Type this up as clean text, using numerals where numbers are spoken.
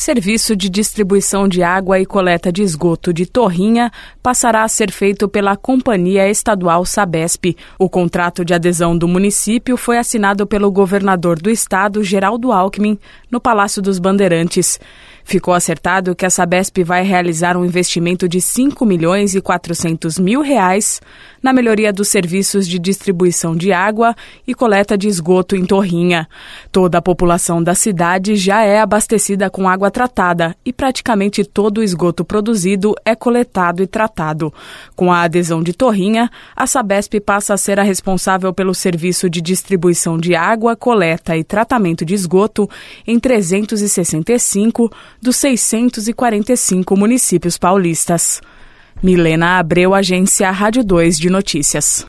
Serviço de distribuição de água e coleta de esgoto de Torrinha passará a ser feito pela Companhia Estadual Sabesp. O contrato de adesão do município foi assinado pelo governador do estado, Geraldo Alckmin, no Palácio dos Bandeirantes. Ficou acertado que a Sabesp vai realizar um investimento de R$ 5.400.000 na melhoria dos serviços de distribuição de água e coleta de esgoto em Torrinha. Toda a população da cidade já é abastecida com água tratada e praticamente todo o esgoto produzido é coletado e tratado. Com a adesão de Torrinha, a Sabesp passa a ser a responsável pelo serviço de distribuição de água, coleta e tratamento de esgoto em 365 dos 645 municípios paulistas. Milena Abreu, Agência Rádio 2 de Notícias.